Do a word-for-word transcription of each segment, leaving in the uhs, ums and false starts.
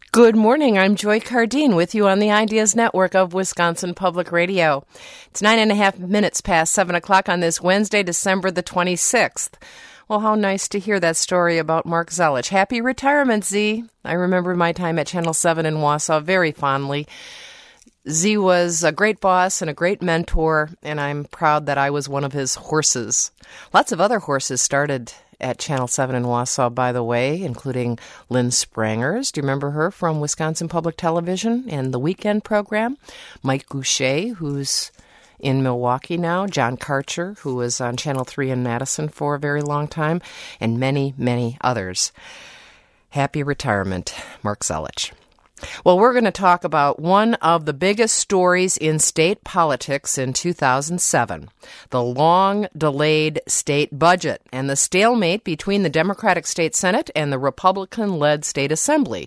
Good morning. I'm Joy Cardine with you on the Ideas Network of Wisconsin Public Radio. It's nine and a half minutes past seven o'clock on this Wednesday, December the twenty-sixth. Well, how nice to hear that story about Mark Zelich. Happy retirement, Z. I remember my time at Channel seven in Wausau very fondly. Z was a great boss and a great mentor, and I'm proud that I was one of his horses. Lots of other horses started at Channel seven in Wausau, by the way, including Lynn Sprangers. Do you remember her from Wisconsin Public Television and the Weekend program? Mike Goucher, who's in Milwaukee now. John Karcher, who was on Channel three in Madison for a very long time. And many, many others. Happy retirement, Mark Zelich. Well, we're going to talk about one of the biggest stories in state politics in two thousand seven, the long-delayed state budget and the stalemate between the Democratic State Senate and the Republican-led State Assembly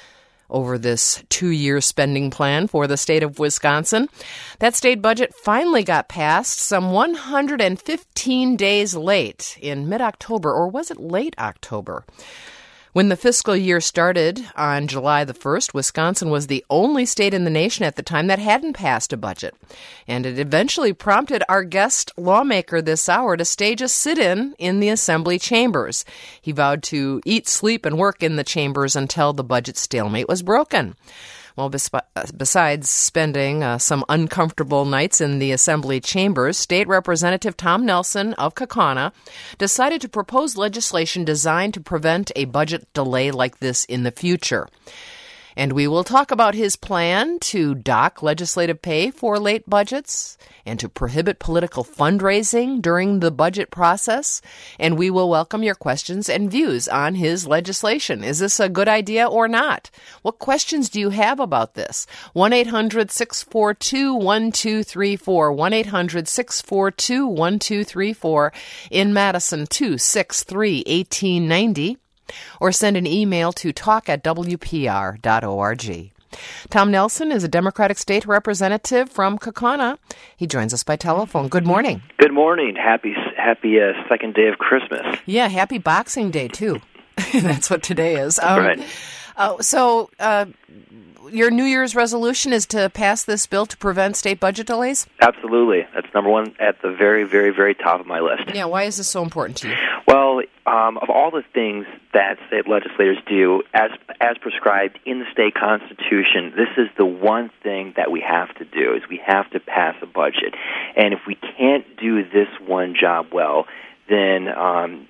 over this two-year spending plan for the state of Wisconsin. That state budget finally got passed some one hundred fifteen days late in mid-October, or was it late October? When the fiscal year started on July the first, Wisconsin was the only state in the nation at the time that hadn't passed a budget. And it eventually prompted our guest lawmaker this hour to stage a sit-in in the Assembly chambers. He vowed to eat, sleep, and work in the chambers until the budget stalemate was broken. Well, besides spending uh, some uncomfortable nights in the Assembly chambers, State Representative Tom Nelson of Kaukauna decided to propose legislation designed to prevent a budget delay like this in the future. And we will talk about his plan to dock legislative pay for late budgets and to prohibit political fundraising during the budget process. And we will welcome your questions and views on his legislation. Is this a good idea or not? What questions do you have about this? one eight hundred six four two one two three four, one eight hundred six four two one two three four, in Madison two six three, one eight nine zero. Or send an email to talk at w p r dot org. Tom Nelson is a Democratic State Representative from Kaukauna. He joins us by telephone. Good morning. Good morning. Happy happy uh, second day of Christmas. Yeah, happy Boxing Day, too. That's what today is. Um, right. Uh, so uh, your New Year's resolution is to pass this bill to prevent state budget delays? Absolutely. That's number one at the very, very, very top of my list. Yeah, why is this so important to you? Well, um, of all the things that state legislators do, as as prescribed in the state constitution, this is the one thing that we have to do, is we have to pass a budget. And if we can't do this one job well, then um,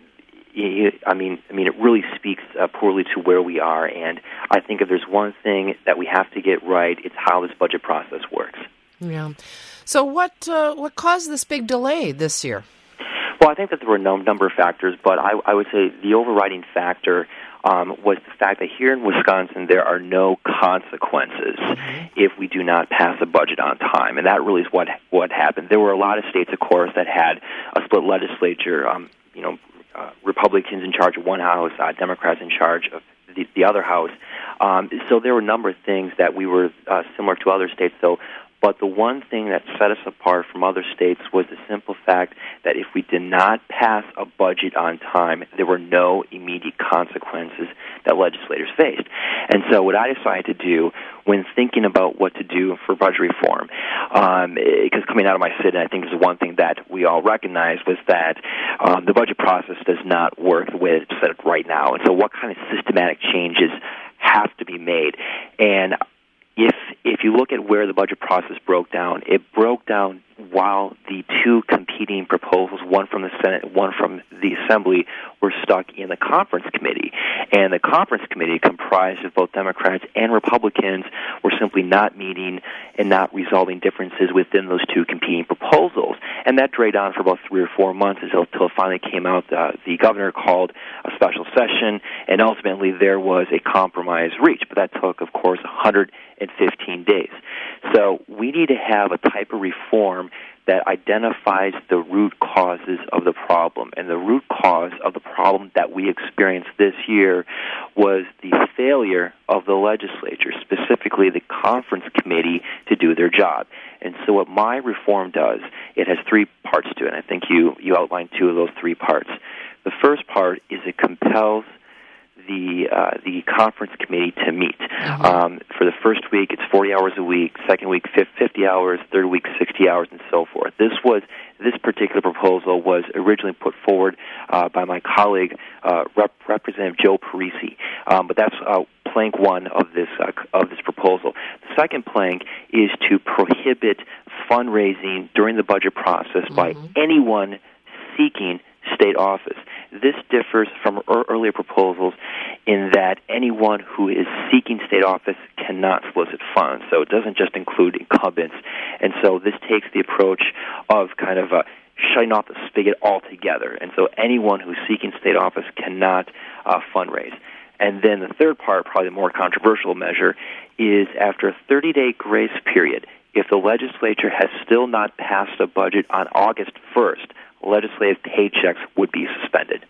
I mean, I mean, it really speaks uh, poorly to where we are. And I think if there's one thing that we have to get right, it's how this budget process works. Yeah. So what uh, what caused this big delay this year? Well, I think that there were a number of factors, but I, I would say the overriding factor um, was the fact that here in Wisconsin there are no consequences mm-hmm. if we do not pass a budget on time, and that really is what what happened. There were a lot of states, of course, that had a split legislature. Um, you know, uh, Republicans in charge of one house, uh, Democrats in charge of the, the other house. Um, so there were a number of things that we were uh, similar to other states, though. But the one thing that set us apart from other states was the simple fact that if we did not pass a budget on time, there were no immediate consequences that legislators faced. And so what I decided to do when thinking about what to do for budget reform, um, because coming out of my sit-in, I think is one thing that we all recognize, was that um, the budget process does not work the way it's set up right now. And so what kind of systematic changes have to be made? And If if you look at where the budget process broke down, it broke down while the two competing proposals, one from the Senate, one from the Assembly, were stuck in the conference committee. And the conference committee, comprised of both Democrats and Republicans, were simply not meeting and not resolving differences within those two competing proposals. And that dragged on for about three or four months until, until it finally came out. Uh, the governor called a special session, and ultimately there was a compromise reached. But that took, of course, one hundred fifteen days. So we need to have a type of reform that identifies the root causes of the problem. And the root cause of the problem that we experienced this year was the failure of the legislature, specifically the conference committee, to do their job. And so what my reform does, it has three parts to it, and I think you, you outlined two of those three parts. The first part is it compels the uh, the conference committee to meet. Mm-hmm. Um, for the first week, it's forty hours a week. Second week, fifty hours. Third week, sixty hours, and so forth. This was this particular proposal was originally put forward uh, by my colleague, uh, Rep- Representative Joe Parisi. Um, but that's uh, plank one of this uh, of this proposal. The second plank is to prohibit fundraising during the budget process mm-hmm. by anyone seeking state office. This differs from er- earlier proposals in that anyone who is seeking state office cannot solicit funds. So it doesn't just include incumbents. And so this takes the approach of kind of uh, shutting off the spigot altogether. And so anyone who's seeking state office cannot uh, fundraise. And then the third part, probably the more controversial measure, is after a thirty-day grace period, if the legislature has still not passed a budget on August first, legislative paychecks would be suspended.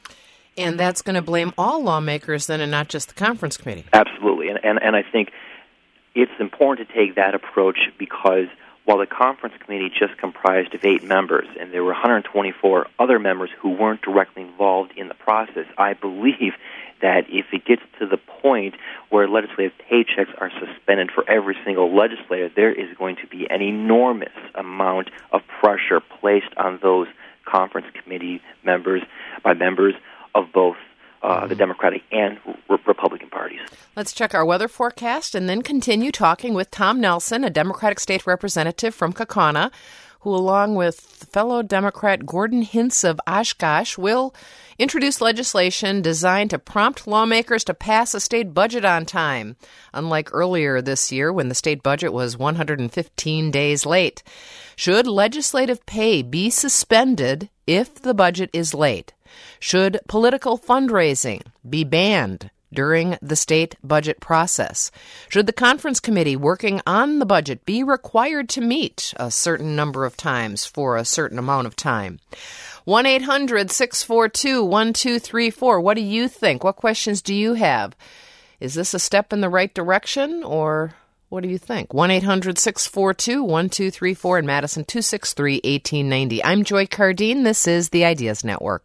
And that's going to blame all lawmakers then and not just the conference committee. Absolutely. And, and, and I think it's important to take that approach because while the conference committee just comprised of eight members and there were one hundred twenty-four other members who weren't directly involved in the process, I believe that if it gets to the point where legislative paychecks are suspended for every single legislator, there is going to be an enormous amount of pressure placed on those conference committee members by members of both uh, the Democratic and re- Republican parties. Let's check our weather forecast and then continue talking with Tom Nelson, a Democratic state representative from Kaukauna, who, along with fellow Democrat Gordon Hintz of Oshkosh, will introduce legislation designed to prompt lawmakers to pass a state budget on time, unlike earlier this year when the state budget was one hundred fifteen days late. Should legislative pay be suspended if the budget is late? Should political fundraising be banned during the state budget process? Should the conference committee working on the budget be required to meet a certain number of times for a certain amount of time? one eight hundred six four two one two three four. What do you think? What questions do you have? Is this a step in the right direction, or what do you think? one eight hundred six four two one two three four in Madison, two six three one eight nine zero. I'm Joy Cardine. This is the Ideas Network.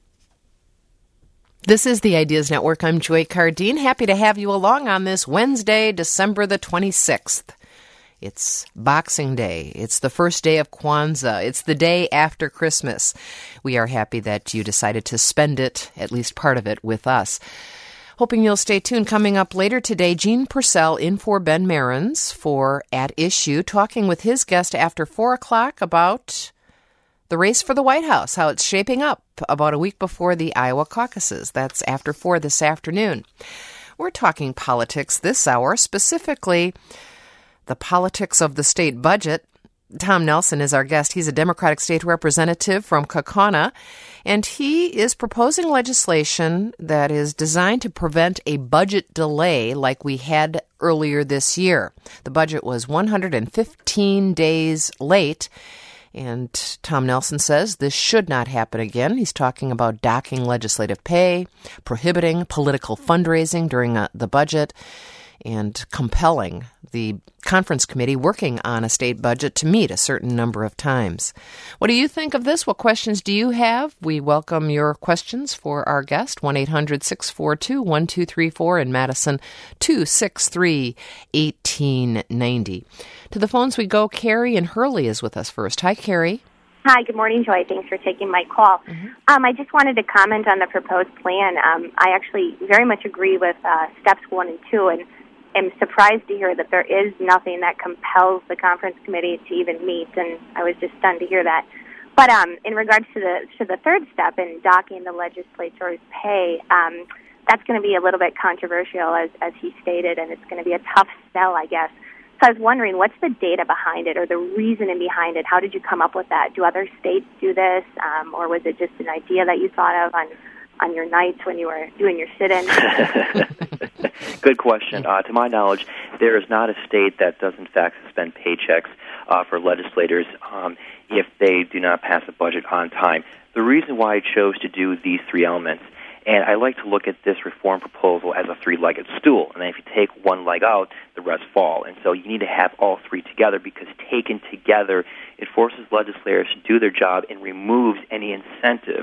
This is the Ideas Network. I'm Joy Cardine. Happy to have you along on this Wednesday, December the twenty-sixth. It's Boxing Day. It's the first day of Kwanzaa. It's the day after Christmas. We are happy that you decided to spend it, at least part of it, with us. Hoping you'll stay tuned. Coming up later today, Gene Purcell in for Ben Marins for At Issue, talking with his guest after four o'clock about the race for the White House, how it's shaping up about a week before the Iowa caucuses. That's after four this afternoon. We're talking politics this hour, specifically the politics of the state budget. Tom Nelson is our guest. He's a Democratic state representative from Kaukauna, and he is proposing legislation that is designed to prevent a budget delay like we had earlier this year. The budget was one hundred fifteen days late, and Tom Nelson says this should not happen again. He's talking about docking legislative pay, prohibiting political fundraising during a, the budget, and compelling the conference committee working on a state budget to meet a certain number of times. What do you think of this? What questions do you have? We welcome your questions for our guest, one eight hundred six four two one two three four in Madison, two six three one eight nine zero. To the phones we go. Carrie in Hurley is with us first. Hi, Carrie. Hi, good morning, Joy. Thanks for taking my call. Mm-hmm. Um, I just wanted to comment on the proposed plan. Um, I actually very much agree with uh, steps one and two, and am surprised to hear that there is nothing that compels the conference committee to even meet, and I was just stunned to hear that. But um, in regards to the to the third step in docking the legislature's pay, um, that's going to be a little bit controversial, as, as he stated, and it's going to be a tough sell, I guess. So I was wondering, what's the data behind it or the reasoning behind it? How did you come up with that? Do other states do this, um, or was it just an idea that you thought of on, on your nights when you were doing your sit-in? Good question. Uh, to my knowledge, there is not a state that does, in fact, suspend paychecks uh, for legislators um, if they do not pass a budget on time. The reason why I chose to do these three elements, and I like to look at this reform proposal as a three-legged stool. And then if you take one leg out, the rest fall. And so you need to have all three together because taken together, it forces legislators to do their job and removes any incentive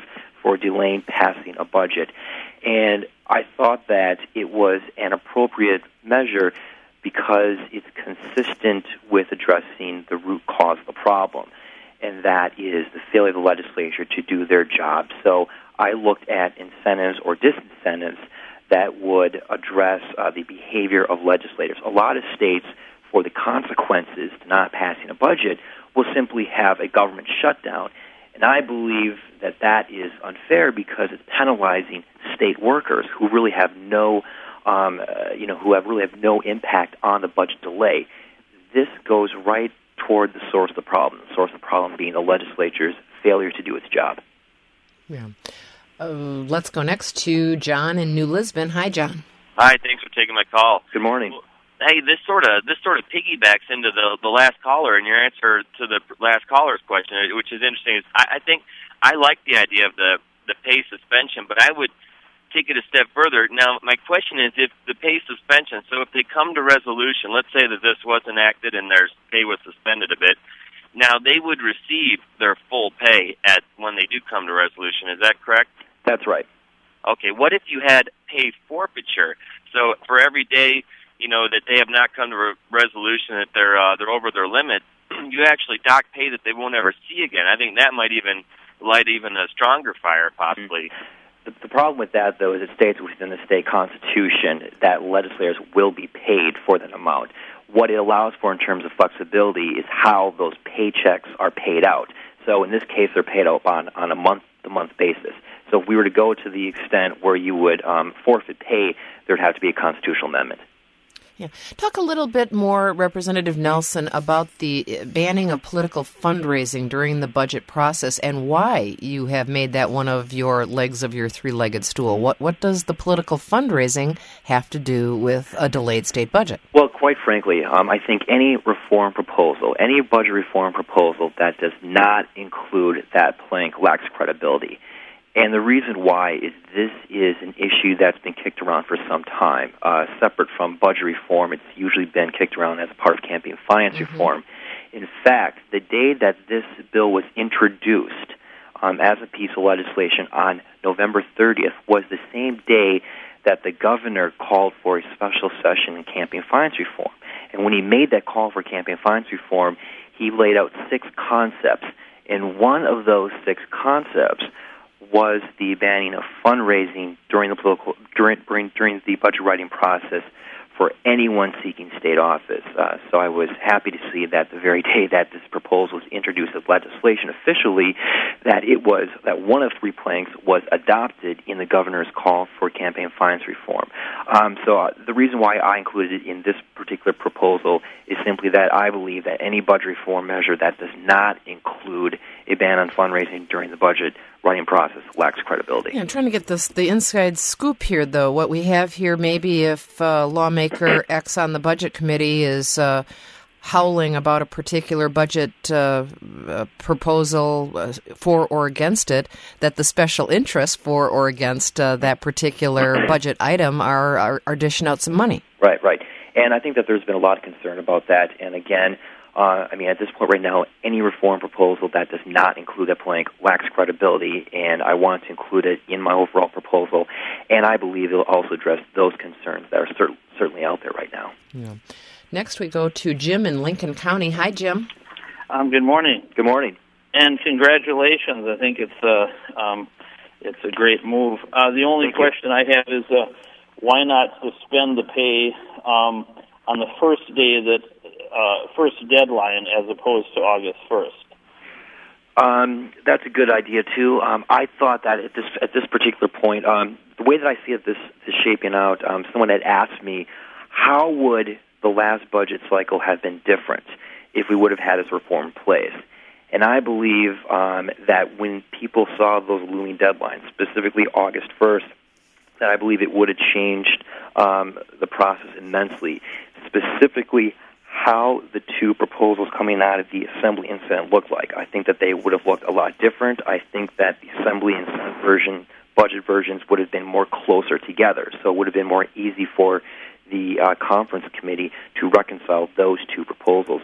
for delaying passing a budget. And I thought that it was an appropriate measure because it's consistent with addressing the root cause of the problem, and that is the failure of the legislature to do their job. So I looked at incentives or disincentives that would address uh, the behavior of legislators. A lot of states, for the consequences to not passing a budget, will simply have a government shutdown. And I believe that that is unfair because it's penalizing state workers who really have no, um, uh, you know, who have really have no impact on the budget delay. This goes right toward the source of the problem. The source of the problem being the legislature's failure to do its job. Yeah. Uh, let's go next to John in New Lisbon. Hi, John. Hi. Thanks for taking my call. Good morning. Well, hey, this sort of this sort of piggybacks into the the last caller and your answer to the last caller's question, which is interesting. Is I, I think I like the idea of the the pay suspension, but I would take it a step further. Now, my question is, if the pay suspension, so if they come to resolution, let's say that this was enacted and their pay was suspended a bit, now they would receive their full pay at when they do come to resolution. Is that correct? That's right. Okay. What if you had pay forfeiture? So for every day, you know, that they have not come to a resolution that they're uh, they're over their limit, you actually dock pay that they won't ever see again. I think that might even light even a stronger fire, possibly. The, the problem with that, though, is it states within the state constitution that legislators will be paid for that amount. What it allows for in terms of flexibility is how those paychecks are paid out. So in this case, they're paid out on, on a month-to-month basis. So if we were to go to the extent where you would um, forfeit pay, there would have to be a constitutional amendment. Yeah. Talk a little bit more, Representative Nelson, about the banning of political fundraising during the budget process and why you have made that one of your legs of your three-legged stool. What what does the political fundraising have to do with a delayed state budget? Well, quite frankly, um, I think any reform proposal, any budget reform proposal that does not include that plank lacks credibility. And the reason why is this is an issue that's been kicked around for some time. Uh, separate from budget reform, it's usually been kicked around as part of campaign finance mm-hmm. reform. In fact, the day that this bill was introduced um, as a piece of legislation on November thirtieth was the same day that the governor called for a special session in campaign finance reform. And when he made that call for campaign finance reform, he laid out six concepts. And one of those six concepts was the banning of fundraising during the political during during, during the budget writing process for anyone seeking state office. Uh, so I was happy to see that the very day that this proposal was introduced as legislation officially, that it was that one of three planks was adopted in the governor's call for campaign finance reform. Um, so uh, the reason why I included it in this particular proposal is simply that I believe that any budget reform measure that does not include a ban on fundraising during the budget writing process lacks credibility. Yeah, I'm trying to get this the inside scoop here, though. What we have here, maybe if uh, lawmaker X on the budget committee is uh, howling about a particular budget uh, uh, proposal uh, for or against it, that the special interests for or against uh, that particular budget item are, are, are dishing out some money. Right, right. And I think that there's been a lot of concern about that. And again, Uh, I mean, at this point right now, any reform proposal that does not include that plank lacks credibility, and I want to include it in my overall proposal, and I believe it will also address those concerns that are cer- certainly out there right now. Yeah. Next, we go to Jim in Lincoln County. Hi, Jim. Um, good morning. Good morning. And congratulations. I think it's a, um, it's a great move. Uh, the only Thank question you. I have is uh, why not suspend the pay um, on the first day that Uh, first deadline as opposed to August first? Um, that's a good idea too. Um, I thought that at this at this particular point, um, the way that I see it, this is shaping out. Um, someone had asked me, how would the last budget cycle have been different if we would have had this reform in place? And I believe um, that when people saw those looming deadlines, specifically August first, that I believe it would have changed um, the process immensely. Specifically, how the two proposals coming out of the Assembly and Senate looked like. I think that they would have looked a lot different. I think that the Assembly and Senate version, budget versions, would have been more closer together. So it would have been more easy for the uh, conference committee to reconcile those two proposals.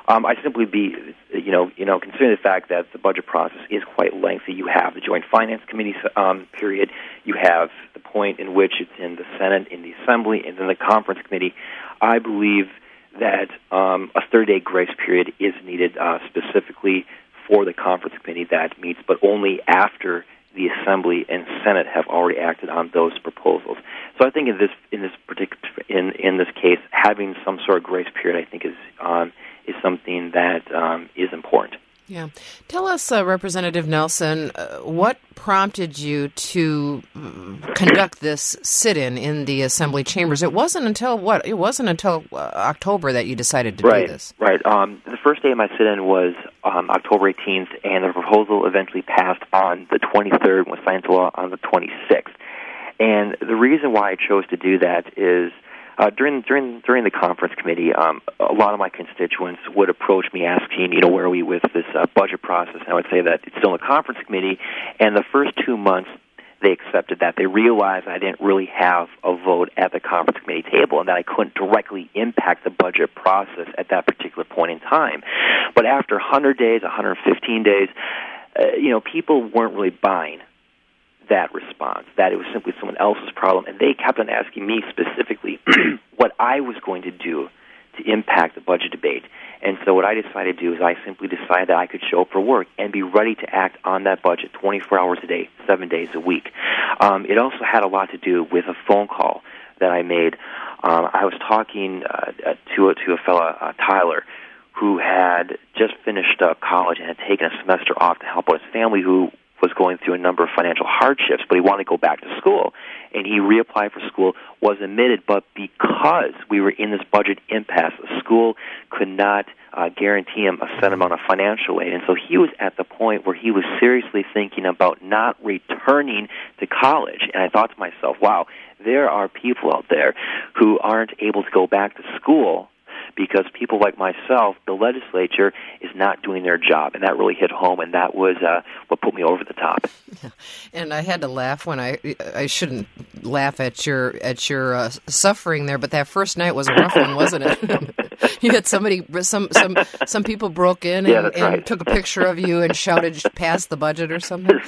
Um, I simply be, you know, you know, considering the fact that the budget process is quite lengthy. You have the Joint Finance Committee um, period. You have the point in which it's in the Senate, in the Assembly, and then the Conference Committee. I believe that um, a thirty-day grace period is needed uh, specifically for the Conference Committee that meets, but only after the Assembly and Senate have already acted on those proposals. So I think in this in this particular in in this case, having some sort of grace period, I think, is um, is something that um, is important. Yeah. Tell us, uh, Representative Nelson, uh, what prompted you to conduct this sit-in in the Assembly chambers? It wasn't until what? It wasn't until uh, October that you decided to right, do this. Right. Um, the first day of my sit-in was um, October eighteenth, and the proposal eventually passed on the twenty-third and was signed into law on the twenty-sixth. And the reason why I chose to do that is Uh, during during during the conference committee, um, a lot of my constituents would approach me asking, you know, where are we with this uh, budget process? And I would say that it's still in the conference committee. And the first two months, they accepted that. They realized I didn't really have a vote at the conference committee table, and that I couldn't directly impact the budget process at that particular point in time. But after one hundred days, one hundred fifteen days, uh, you know, people weren't really buying that response, that it was simply someone else's problem, and they kept on asking me specifically what I was going to do to impact the budget debate. And so what I decided to do is I simply decided that I could show up for work and be ready to act on that budget twenty-four hours a day, seven days a week. Um, it also had a lot to do with a phone call that I made. Um, I was talking uh, to, a, to a fellow, uh, Tyler, who had just finished uh, college and had taken a semester off to help out his family, who was going through a number of financial hardships, but he wanted to go back to school. And he reapplied for school, was admitted, but because we were in this budget impasse, the school could not uh, guarantee him a set amount of financial aid. And so he was at the point where he was seriously thinking about not returning to college. And I thought to myself, wow, there are people out there who aren't able to go back to school because people like myself, the legislature, is not doing their job. And that really hit home, and that was uh, what put me over the top. Yeah. And I had to laugh when I I shouldn't laugh at your at your uh, suffering there, but that first night was a rough one, wasn't it? You had somebody, some some some people broke in and, yeah, that's and right. took a picture of you and shouted, "Pass the budget" or something.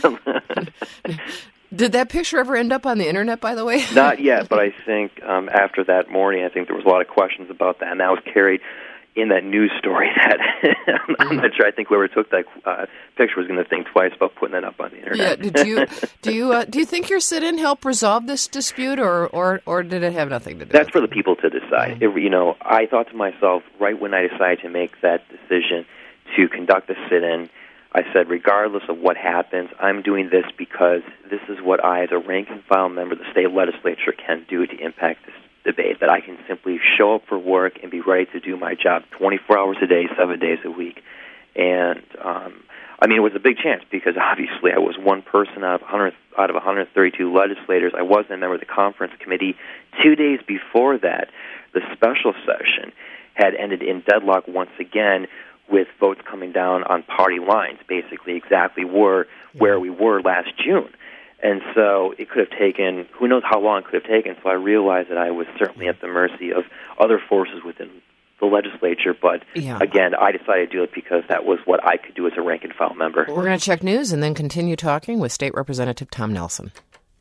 Did that picture ever end up on the internet, by the way? Not yet, but I think um, after that morning, I think there was a lot of questions about that, and that was carried in that news story. That I'm not sure. I think whoever took that uh, picture was going to think twice about putting that up on the internet. Yeah. Did you do you uh, do you think your sit-in helped resolve this dispute, or, or, or did it have nothing to do? That's with for it? the people to decide. Mm-hmm. It, you know, I thought to myself right when I decided to make that decision to conduct a sit-in, I said, regardless of what happens, I'm doing this because this is what I, as a rank-and-file member of the state legislature, can do to impact this debate, that I can simply show up for work and be ready to do my job twenty-four hours a day, seven days a week. And, um, I mean, it was a big chance because, obviously, I was one person out of one hundred, out of one hundred thirty-two legislators. I wasn't a member of the conference committee. Two days before that, the special session had ended in deadlock once again, with votes coming down on party lines, basically exactly were where we were last June. And so it could have taken, who knows how long it could have taken, so I realized that I was certainly at the mercy of other forces within the legislature, but yeah. again, I decided to do it because that was what I could do as a rank-and-file member. We're going to check news and then continue talking with State Representative Tom Nelson.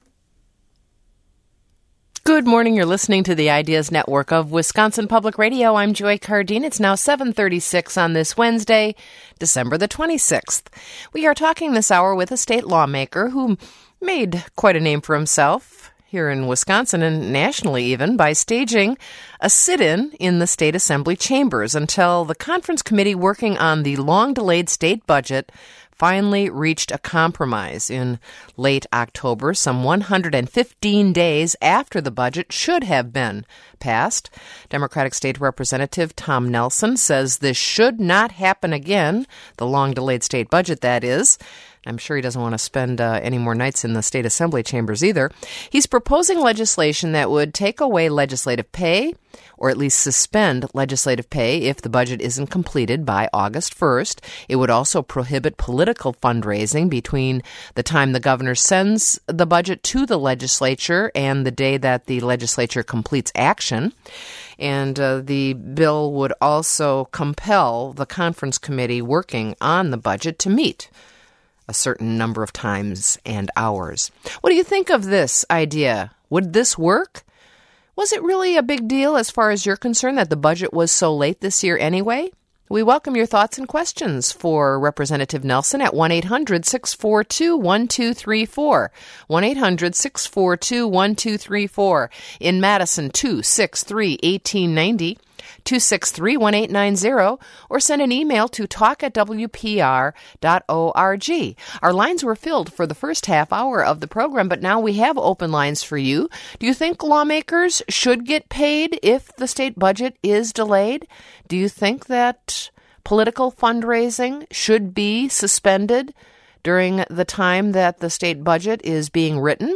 Good morning. You're listening to the Ideas Network of Wisconsin Public Radio. I'm Joy Cardine. It's now seven thirty-six on this Wednesday, December the twenty-sixth. We are talking this hour with a state lawmaker who made quite a name for himself here in Wisconsin and nationally even by staging a sit-in in the state assembly chambers until the conference committee working on the long-delayed state budget finally reached a compromise in late October, some one hundred fifteen days after the budget should have been passed. Democratic State Representative Tom Nelson says this should not happen again, the long-delayed state budget, that is. I'm sure he doesn't want to spend uh, any more nights in the state assembly chambers either. He's proposing legislation that would take away legislative pay, or at least suspend legislative pay if the budget isn't completed by August first. It would also prohibit political fundraising between the time the governor sends the budget to the legislature and the day that the legislature completes action. And uh, the bill would also compel the conference committee working on the budget to meet a certain number of times and hours. What do you think of this idea? Would this work? Was it really a big deal as far as you're concerned that the budget was so late this year anyway? We welcome your thoughts and questions for Representative Nelson at one eight hundred six four two one two three four. one eight hundred six four two one two three four. In Madison, two six three one eight nine zero. two six three one eight nine zero, or send an email to talk at w p r dot org. Our lines were filled for the first half hour of the program, but now we have open lines for you. Do you think lawmakers should get paid if the state budget is delayed? Do you think that political fundraising should be suspended during the time that the state budget is being written?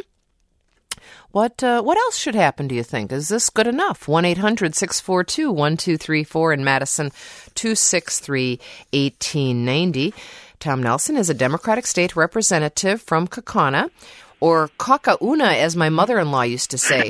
What uh, what else should happen, do you think? Is this good enough? one eight hundred six four two one two three four in Madison, two six three one eight nine zero. Tom Nelson is a Democratic state representative from Kaukauna, or Kakauna, as my mother-in-law used to say.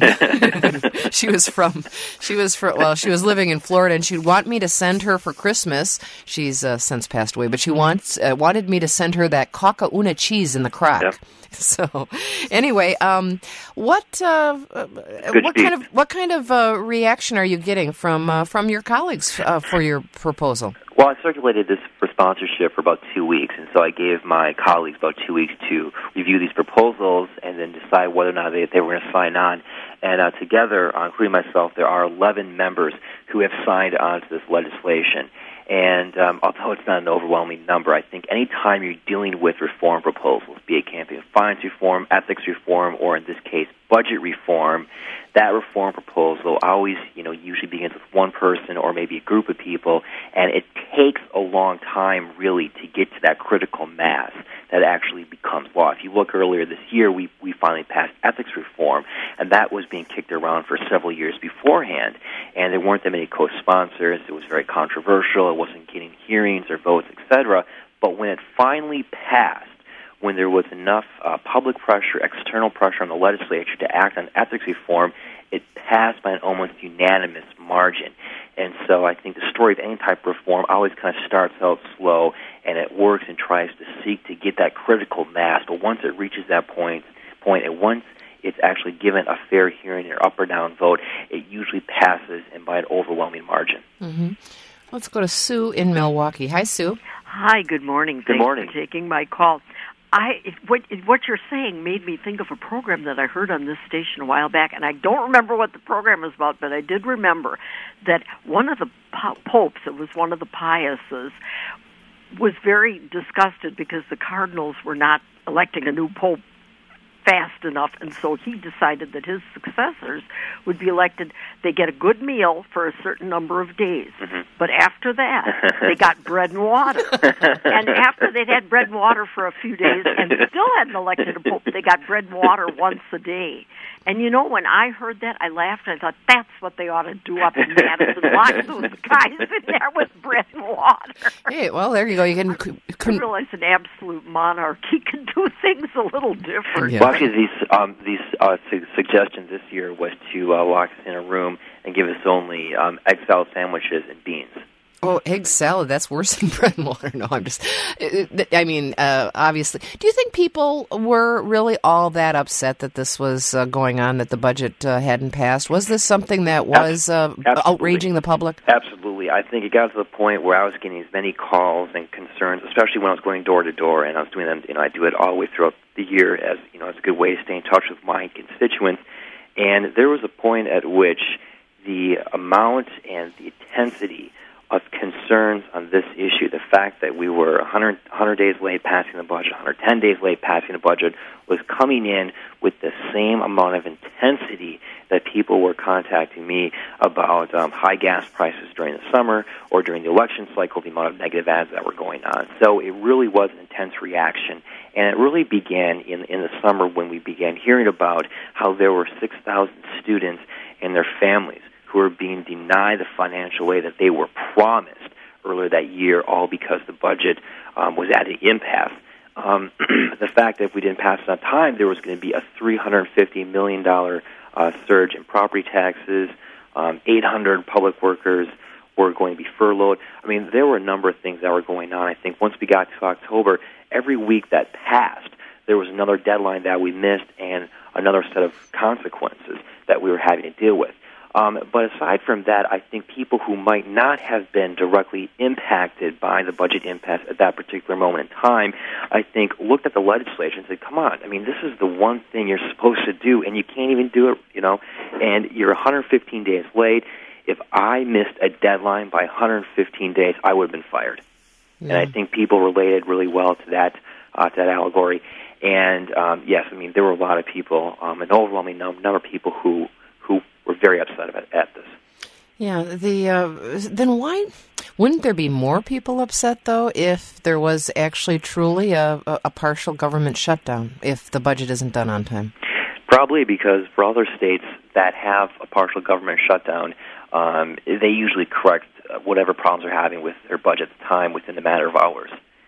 she was from, she was from, well, she was living in Florida, and she'd want me to send her for Christmas. She's uh, since passed away, but she wants uh, wanted me to send her that Kakauna cheese in the crock. Yep. So, anyway, um, what uh, what kind of what kind of uh, reaction are you getting from uh, from your colleagues uh, for your proposal? Well, I circulated this for sponsorship for about two weeks, and so I gave my colleagues about two weeks to review these proposals and then decide whether or not they, they were going to sign on. And uh, together, uh, including myself, there are eleven members who have signed on to this legislation. And um, although it's not an overwhelming number, I think any time you're dealing with reform proposals, be it campaign finance reform, ethics reform, or in this case, budget reform, that reform proposal always, you know, usually begins with one person or maybe a group of people, and it takes a long time, really, to get to that critical mass that actually becomes law. If you look earlier this year, we, we finally passed ethics reform, and that was being kicked around for several years beforehand, and there weren't that many co-sponsors. It was very controversial. It wasn't getting hearings or votes, et cetera. But when it finally passed, when there was enough uh, public pressure, external pressure on the legislature to act on ethics reform, it passed by an almost unanimous margin. And so I think the story of any type of reform always kind of starts out slow, and it works and tries to seek to get that critical mass. But once it reaches that point, point, and once it's actually given a fair hearing or up or down vote, it usually passes and by an overwhelming margin. Mm-hmm. Let's go to Sue in Milwaukee. Hi, Sue. Hi, good morning. Good Thanks morning. for taking my call. I what what you're saying made me think of a program that I heard on this station a while back, and I don't remember what the program was about, but I did remember that one of the po- popes, it was one of the Piuses, was very disgusted because the cardinals were not electing a new pope fast enough, and so he decided that his successors would be elected. They get a good meal for a certain number of days, mm-hmm. but after that, they got bread and water. And after they'd had bread and water for a few days and still hadn't elected a pope, they got bread and water once a day. And you know, when I heard that, I laughed and I thought, that's what they ought to do up in Madison. Watch those guys in there with bread and water. Hey, well, there you go. You can, I can realize an absolute monarchy can do things a little different. Yeah. Well, actually, these um, these uh, su- suggestions this year was to uh, lock us in a room and give us only um, egg salad sandwiches and beans. Oh, egg salad, that's worse than bread and water. No, I'm just, I mean, uh, obviously. Do you think people were really all that upset that this was uh, going on, that the budget uh, hadn't passed? Was this something that was uh, outraging the public? Absolutely. I think it got to the point where I was getting as many calls and concerns, especially when I was going door to door, and I was doing them, you know, I do it all the way throughout the year as, you know, it's a good way to stay in touch with my constituents. And there was a point at which the amount and the intensity of concerns on this issue, the fact that we were one hundred, one hundred days late passing the budget, one hundred ten days late passing the budget, was coming in with the same amount of intensity that people were contacting me about um, high gas prices during the summer or during the election cycle, the amount of negative ads that were going on. So it really was an intense reaction. And it really began in, in the summer when we began hearing about how there were six thousand students and their families who were being denied the financial aid that they were promised earlier that year, all because the budget um, was at an impasse. Um, the fact that if we didn't pass it on time, there was going to be a three hundred fifty million dollars uh, surge in property taxes, um, eight hundred public workers were going to be furloughed. I mean, there were a number of things that were going on. I think once we got to October, every week that passed, there was another deadline that we missed and another set of consequences that we were having to deal with. Um, but aside from that, I think people who might not have been directly impacted by the budget impasse at that particular moment in time, I think looked at the legislature and said, come on, I mean, this is the one thing you're supposed to do, and you can't even do it, you know, and you're one hundred fifteen days late. If I missed a deadline by one hundred fifteen days, I would have been fired. Yeah. And I think people related really well to that, uh, to that allegory. And, um, yes, I mean, there were a lot of people, um, an overwhelming number of people who who were very upset about, at this. Yeah, the uh, then why wouldn't there be more people upset, though, if there was actually truly a, a partial government shutdown, if the budget isn't done on time? Probably because for other states that have a partial government shutdown, um, they usually correct whatever problems they're having with their budget at the time within a matter of hours.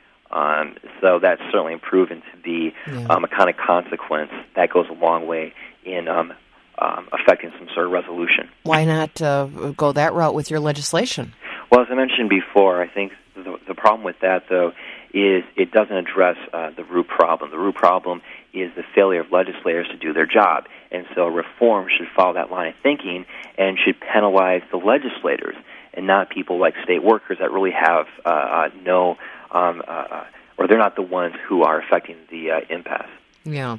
Um, so that's certainly proven to be yeah. um, a kind of consequence that goes a long way in um, um, affecting some sort of resolution. Why not uh, go that route with your legislation? Well, as I mentioned before, I think the, the problem with that, though, is it doesn't address uh, the root problem. The root problem is the failure of legislators to do their job. And so reform should follow that line of thinking and should penalize the legislators and not people like state workers that really have uh, uh, no, um, uh, or they're not the ones who are affecting the uh, impasse. Yeah,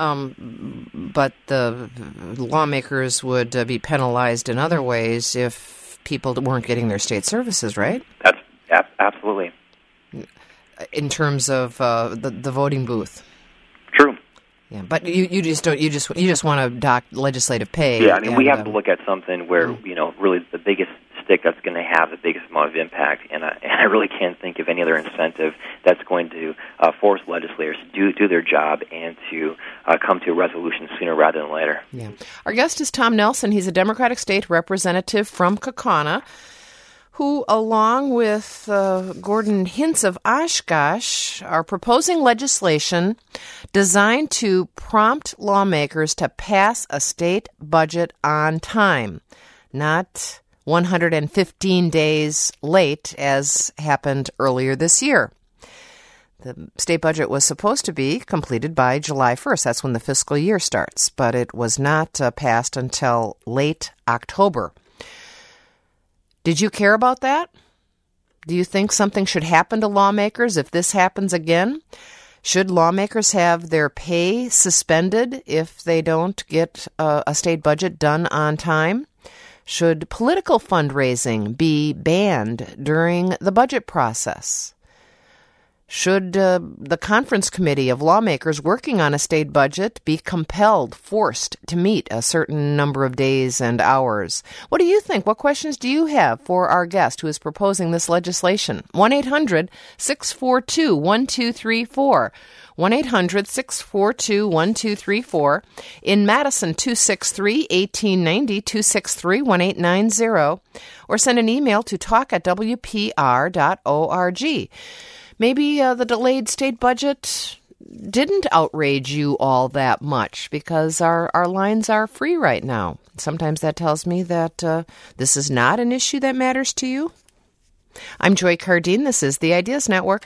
um, but the lawmakers would uh, be penalized in other ways if people weren't getting their state services, right? That's ab- absolutely. In terms of uh, the the voting booth. True. Yeah, but you, you just don't you just you just want to dock legislative pay. Yeah, I mean and, we have uh, to look at something where mm-hmm. you know really the biggest stick that's going to have the biggest amount of impact, and I, and I really can't think of any other incentive that's going to uh, force legislators to do do their job and to uh, come to a resolution sooner rather than later. Yeah, our guest is Tom Nelson. He's a Democratic state representative from Kaukauna, who, along with uh, Gordon Hintz of Oshkosh, are proposing legislation designed to prompt lawmakers to pass a state budget on time, not one hundred fifteen days late, as happened earlier this year. The state budget was supposed to be completed by July first. That's when the fiscal year starts, but it was not uh, passed until late October. Did you care about that? Do you think something should happen to lawmakers if this happens again? Should lawmakers have their pay suspended if they don't get a, a state budget done on time? Should political fundraising be banned during the budget process? Should uh, the conference committee of lawmakers working on a state budget be compelled, forced to meet a certain number of days and hours? What do you think? What questions do you have for our guest who is proposing this legislation? one eight hundred six four two one two three four. one eight hundred six four two one two three four. In Madison, two six three one eight nine zero, two six three one eight nine zero. Or send an email to talk at w p r dot org. Maybe uh, the delayed state budget didn't outrage you all that much because our, our lines are free right now. Sometimes that tells me that uh, this is not an issue that matters to you. I'm Joy Cardine. This is the Ideas Network.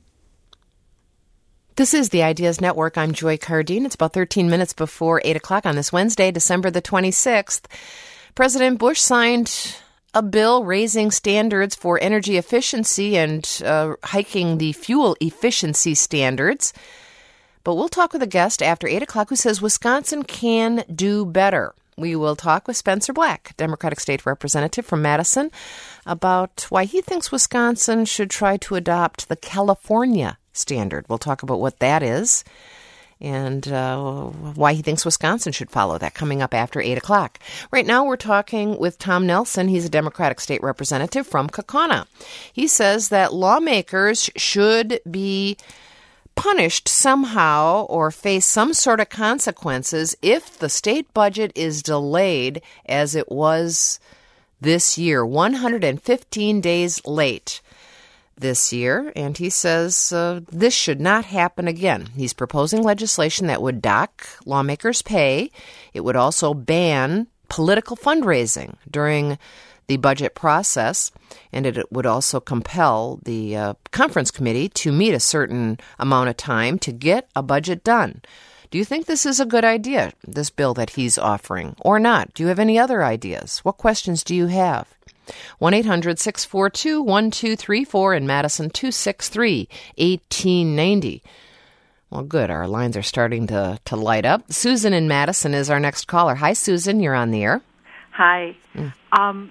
This is the Ideas Network. I'm Joy Cardine. It's about thirteen minutes before eight o'clock on this Wednesday, December the twenty-sixth. President Bush signed a bill raising standards for energy efficiency and uh, hiking the fuel efficiency standards. But we'll talk with a guest after eight o'clock who says Wisconsin can do better. We will talk with Spencer Black, Democratic State Representative from Madison, about why he thinks Wisconsin should try to adopt the California standard. We'll talk about what that is. and uh, why he thinks Wisconsin should follow that, coming up after eight o'clock. Right now we're talking with Tom Nelson. He's a Democratic state representative from Kaukauna. He says that lawmakers should be punished somehow or face some sort of consequences if the state budget is delayed, as it was this year, one hundred fifteen days late this year, and he says uh, this should not happen again. He's proposing legislation that would dock lawmakers' pay. It would also ban political fundraising during the budget process, and it would also compel the uh, conference committee to meet a certain amount of time to get a budget done. Do you think this is a good idea, this bill that he's offering, or not? Do you have any other ideas? What questions do you have? one eight hundred six four two one two three four in Madison, two six three one eight nine zero. Well, good. Our lines are starting to, to light up. Susan in Madison is our next caller. Hi, Susan. You're on the air. Hi. Mm. Um,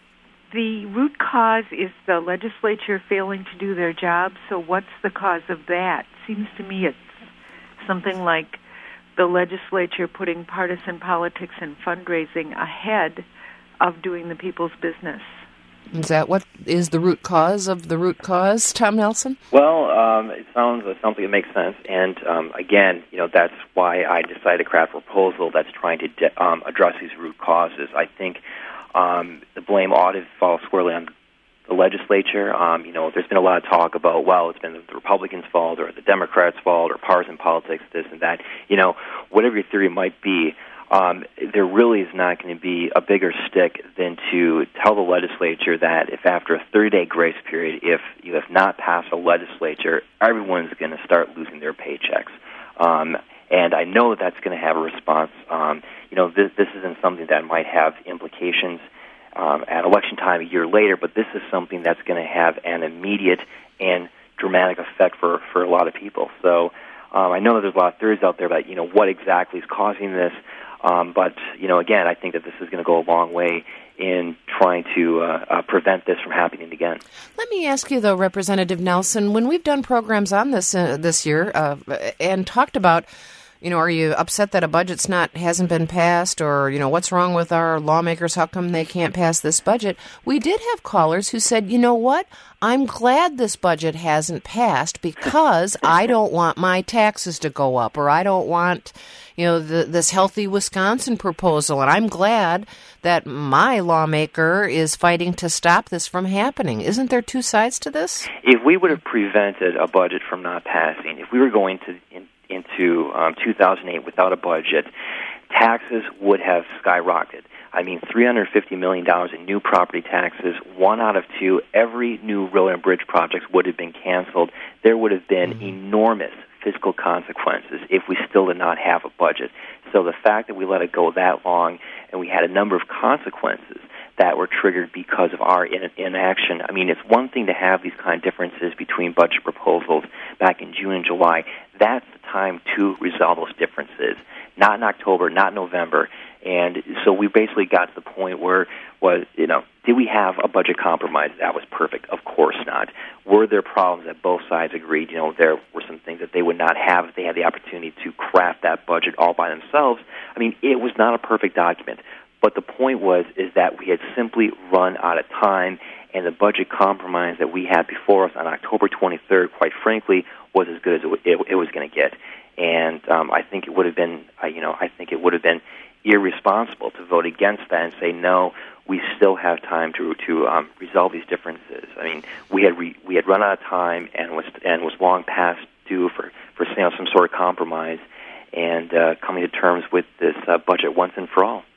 the root cause is the legislature failing to do their job, so what's the cause of that? Seems to me it's something like the legislature putting partisan politics and fundraising ahead of doing the people's business. Is that what is the root cause of the root cause, Tom Nelson? Well, um, it sounds like something that makes sense, and um, again, you know, that's why I decided to craft a proposal that's trying to de- um, address these root causes. I think um, the blame ought to fall squarely on the legislature. Um, you know, there's been a lot of talk about, well, it's been the Republicans' fault or the Democrats' fault or partisan politics, this and that. You know, whatever your theory might be, Um, there really is not going to be a bigger stick than to tell the legislature that if after a thirty-day grace period, if you have not passed a legislature, everyone's going to start losing their paychecks. Um, and I know that that's going to have a response. Um, you know, this, this isn't something that might have implications um, at election time a year later, but this is something that's going to have an immediate and dramatic effect for, for a lot of people. So um, I know that there's a lot of theories out there about, you know, what exactly is causing this. Um, but, you know, again, I think that this is going to go a long way in trying to uh, uh, prevent this from happening again. Let me ask you, though, Representative Nelson, when we've done programs on this uh, this year uh, and talked about, you know, are you upset that a budget's not hasn't been passed, or, you know, what's wrong with our lawmakers? How come they can't pass this budget? We did have callers who said, you know what? I'm glad this budget hasn't passed because I don't want my taxes to go up, or I don't want, you know, the, this Healthy Wisconsin proposal, and I'm glad that my lawmaker is fighting to stop this from happening. Isn't there two sides to this? If we would have prevented a budget from not passing, if we were going to in, into um, two thousand eight without a budget, taxes would have skyrocketed. I mean, three hundred fifty million dollars in new property taxes, one out of two, every new road and bridge project would have been canceled. There would have been mm-hmm. enormous fiscal consequences if we still did not have a budget. So the fact that we let it go that long and we had a number of consequences that were triggered because of our in- inaction. I mean, it's one thing to have these kind of differences between budget proposals back in June and July. That's the time to resolve those differences, not in October, not November. And so we basically got to the point where, was you know, did we have a budget compromise that was perfect? Of course not. Were there problems that both sides agreed? You know, there were some things that they would not have if they had the opportunity to craft that budget all by themselves. I mean, it was not a perfect document. But the point was is that we had simply run out of time, and the budget compromise that we had before us on October twenty-third, quite frankly, was as good as it, it, it was going to get. And um, I think it would have been, uh, you know, I think it would have been irresponsible to vote against that and say no. We still have time to to um, resolve these differences. I mean, we had re, we had run out of time and was and was long past due for for you know, some sort of compromise and uh, coming to terms with this uh, budget once and for all.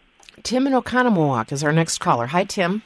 Tim in Oconomowoc is our next caller. Hi, Tim.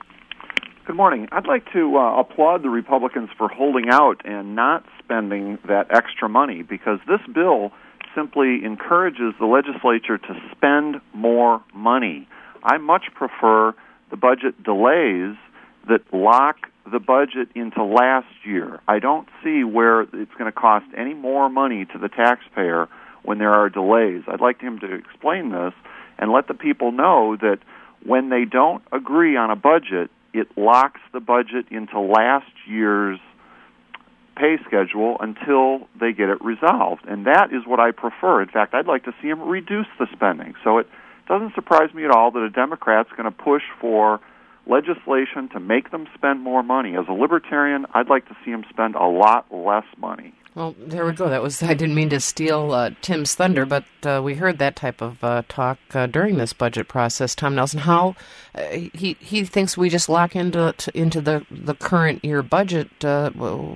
Good morning. I'd like to uh, applaud the Republicans for holding out and not spending that extra money, because this bill simply encourages the legislature to spend more money. I much prefer the budget delays that lock the budget into last year. I don't see where it's going to cost any more money to the taxpayer when there are delays. I'd like him to explain this and let the people know that when they don't agree on a budget, it locks the budget into last year's pay schedule until they get it resolved. And that is what I prefer. In fact, I'd like to see them reduce the spending. So it doesn't surprise me at all that a Democrat's going to push for legislation to make them spend more money. As a libertarian, I'd like to see them spend a lot less money. Well, there we go. That was I didn't mean to steal uh, Tim's thunder, but uh, we heard that type of uh, talk uh, during this budget process. Tom Nelson, how uh, he he thinks we just lock into to, into the the current year budget. Uh,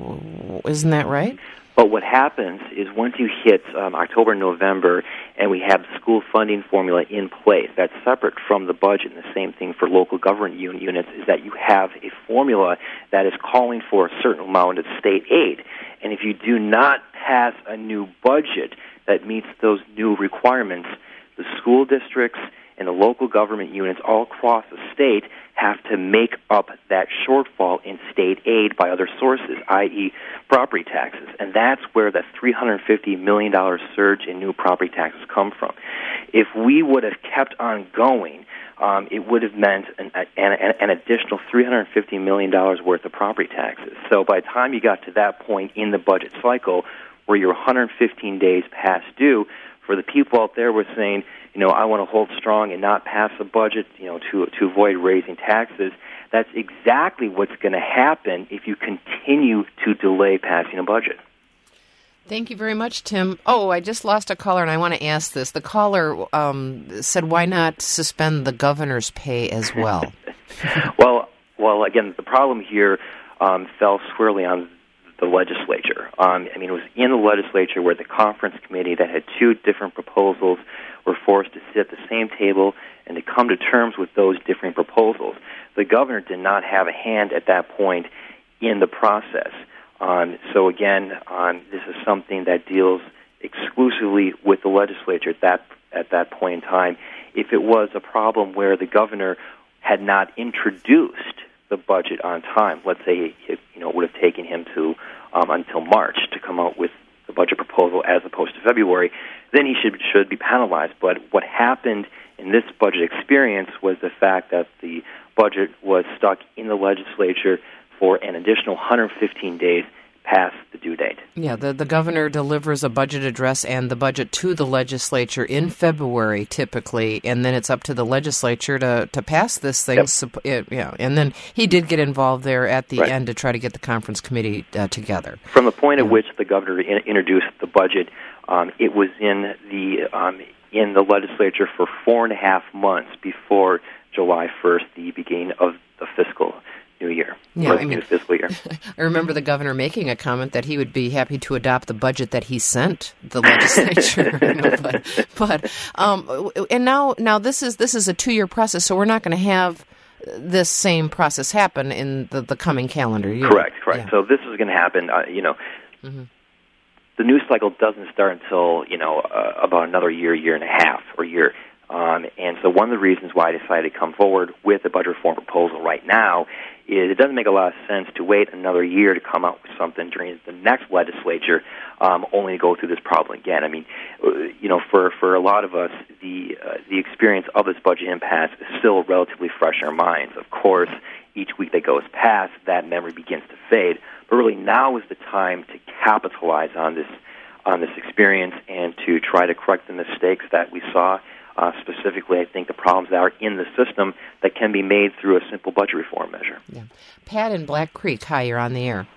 isn't that right? But what happens is once you hit um, October, November, and we have the school funding formula in place, that's separate from the budget, and the same thing for local government un- units, is that you have a formula that is calling for a certain amount of state aid. And if you do not pass a new budget that meets those new requirements, the school districts and the local government units all across the state have to make up that shortfall in state aid by other sources, that is property taxes. And that's where the three hundred fifty million dollars surge in new property taxes come from. If we would have kept on going, um, it would have meant an, an, an additional three hundred fifty million dollars worth of property taxes. So by the time you got to that point in the budget cycle where you're one hundred fifteen days past due, for the people out there were saying, you know, I want to hold strong and not pass a budget, you know, to to avoid raising taxes. That's exactly what's going to happen if you continue to delay passing a budget. Thank you very much, Tim. Oh, I just lost a caller, and I want to ask this. The caller um, said, why not suspend the governor's pay as well? well, well, again, the problem here um, fell squarely on the legislature. Um, I mean, it was in the legislature where the conference committee that had two different proposals were forced to sit at the same table and to come to terms with those different proposals. The governor did not have a hand at that point in the process. Um, so again, um, this is something that deals exclusively with the legislature at that at that point in time. If it was a problem where the governor had not introduced the budget on time, let's say it, you know, it would have taken him to um, until March to come out with the budget proposal as opposed to February, then he should should be penalized. But what happened in this budget experience was the fact that the budget was stuck in the legislature for an additional one hundred fifteen days past the due date. Yeah, the, the governor delivers a budget address and the budget to the legislature in February, typically, and then it's up to the legislature to, to pass this thing. Yep. It, yeah, and then he did get involved there at the right. end to try to get the conference committee uh, together. From the point yeah. at which the governor in, introduced the budget, um, it was in the um, in the legislature for four and a half months before July first, the beginning of the fiscal new year. Yeah, I mean, fiscal year. I remember the governor making a comment that he would be happy to adopt the budget that he sent the legislature. you know, but, but um, and now, now this is this is a two-year process, so we're not going to have this same process happen in the, the coming calendar year. Correct, correct. Yeah. So this is going to happen. Uh, you know, mm-hmm. the news cycle doesn't start until you know uh, about another year, year and a half, or year. Um, and so one of the reasons why I decided to come forward with a budget reform proposal right now is it doesn't make a lot of sense to wait another year to come out with something during the next legislature, um, only to go through this problem again. I mean, you know, for, for a lot of us, the uh, the experience of this budget impasse is still relatively fresh in our minds. Of course, each week that goes past, that memory begins to fade. But really, now is the time to capitalize on this on this experience and to try to correct the mistakes that we saw. Uh, specifically, I think the problems that are in the system that can be made through a simple budget reform measure. Yeah. Pat in Black Creek, hi, you're on the air.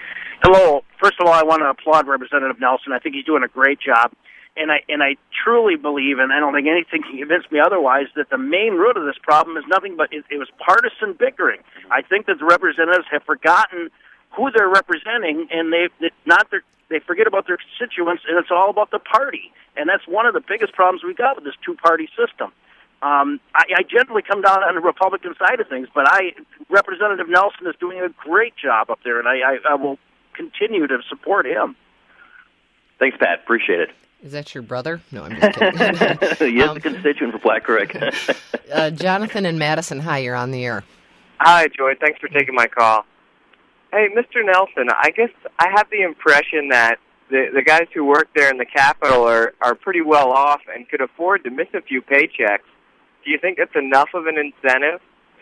Hello. First of all, I want to applaud Representative Nelson. I think he's doing a great job. And I and I truly believe, and I don't think anything can convince me otherwise, that the main root of this problem is nothing but it, it was partisan bickering. I think that the representatives have forgotten who they're representing, and they not their, they forget about their constituents, and it's all about the party. And that's one of the biggest problems we've got with this two-party system. Um, I, I generally come down on the Republican side of things, but I Representative Nelson is doing a great job up there, and I, I, I will continue to support him. Thanks, Pat. Appreciate it. Is that your brother? No, I'm just kidding. He is um, the constituent for Black Creek. uh, Jonathan and Madison, hi, you're on the air. Hi, Joy. Thanks for taking my call. Hey, Mister Nelson, I guess I have the impression that the, the guys who work there in the Capitol are, are pretty well off and could afford to miss a few paychecks. Do you think that's enough of an incentive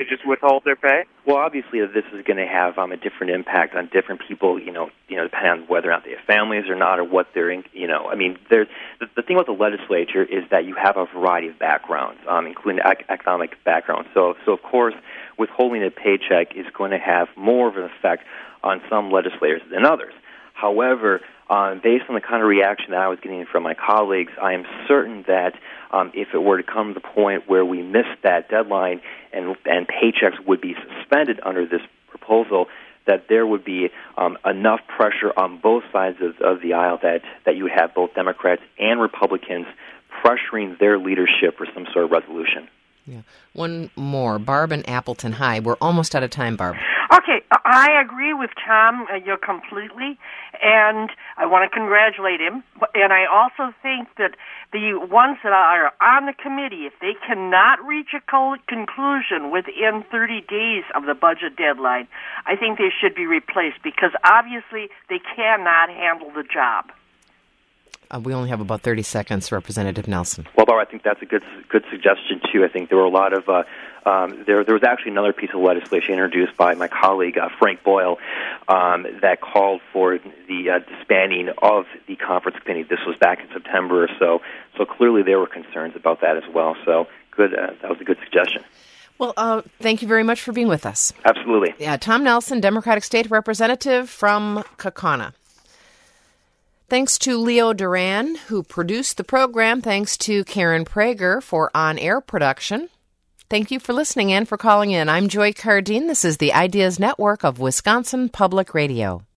to just withhold their pay? Well, obviously, this is going to have um, a different impact on different people. You know, you know, depending on whether or not they have families or not, or what they're. In, you know, I mean, there's the, the thing about the legislature is that you have a variety of backgrounds, um, including ec- economic backgrounds. So, so of course, withholding a paycheck is going to have more of an effect on some legislators than others. However, um, based on the kind of reaction that I was getting from my colleagues, I am certain that um, if it were to come to the point where we missed that deadline and and paychecks would be suspended under this proposal, that there would be um, enough pressure on both sides of, of the aisle that, that you would have both Democrats and Republicans pressuring their leadership for some sort of resolution. Yeah. One more. Barb and Appleton. Hi. We're almost out of time, Barb. Okay, I agree with Tom uh, you know, completely, and I want to congratulate him. And I also think that the ones that are on the committee, if they cannot reach a co- conclusion within thirty days of the budget deadline, I think they should be replaced because obviously they cannot handle the job. Uh, we only have about thirty seconds, Representative Nelson. Well, Barbara, I think that's a good good suggestion, too. I think there were a lot of, uh, um, there there was actually another piece of legislation introduced by my colleague, uh, Frank Boyle, um, that called for the uh, disbanding of the conference committee. This was back in September or so, so clearly there were concerns about that as well. So good, uh, that was a good suggestion. Well, uh, thank you very much for being with us. Absolutely. Yeah, Tom Nelson, Democratic State Representative from Kaukauna. Thanks to Leo Duran, who produced the program. Thanks to Karen Prager for on-air production. Thank you for listening and for calling in. I'm Joy Cardine. This is the Ideas Network of Wisconsin Public Radio.